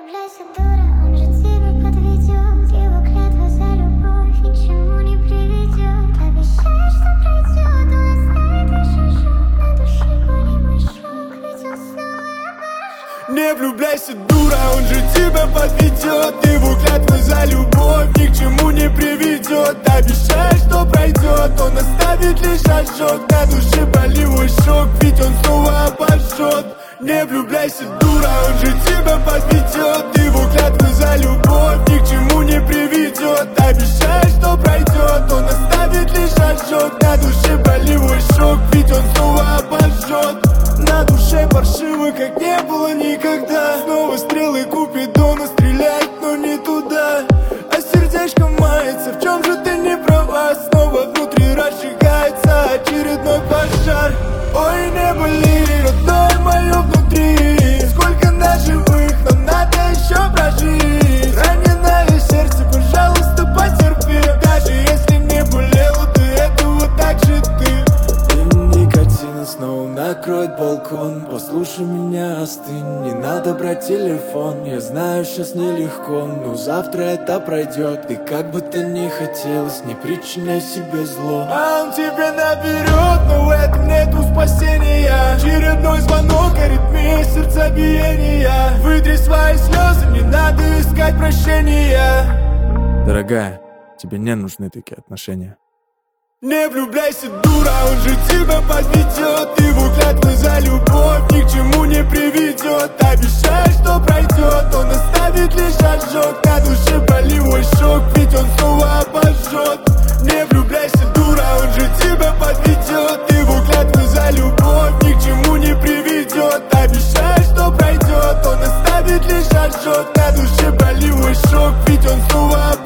влюбляйся, дура, он же тебя подведет. Его клятва за любовь ни к чему не приведет. Обещает, что пройдет, он оставит лишь ожог. На душе болевой шок, ведь он снова обожжет. Не влюбляйся, дура, он же тебя подведет. Его клятва за любовь ни к чему не приведет. Обещает, что пройдет, он оставит лишь ожог. На душе болевой шок, ведь он снова обожжет. Не влюбляйся, дура, он же тебя подведет. Его клятва за любовь ни к чему не приведет. Обещает, что пройдет, он оставит лишь ожог. На душе болевой шок, ведь он снова обожжет. На душе паршиво, как не было никогда. Снова стрелы Купидона стреляют, но не туда. А сердечко мается, в чем же ты не права? Снова внутри разжигается очередной пожар. Ой, небо лирии, родное мое внутри. Сколько наживых, но надо еще прожить. Раненое сердце, пожалуйста, потерпи. Даже если не болело, ты этого так же ты. Никотин снова накроет балкон. Послушай меня, остынь, не надо брать телефон. Я знаю, сейчас нелегко, но завтра это пройдет. И как бы ты ни хотелось, не причиняй себе зло. А он тебе наберет, но в этом нету спасения. Очередной звонок, аритмия сердцебиения. Вытри свои слезы, не надо искать прощения. Дорогая, тебе не нужны такие отношения. Не влюбляйся, дура, он же тебя подведет. Его клятва за любовь ни к чему не приведет. Обещает, что пройдет, он оставит лишь ожог. На душе болевой шок, ведь он снова обожжет. Не влюбляйся, дура, он же тебя подведет. Его клятва за любовь ни к чему не приведет. Обещает, что пройдет, он оставит лишь ожог. На душе болевой шок, ведь он снова обожжет.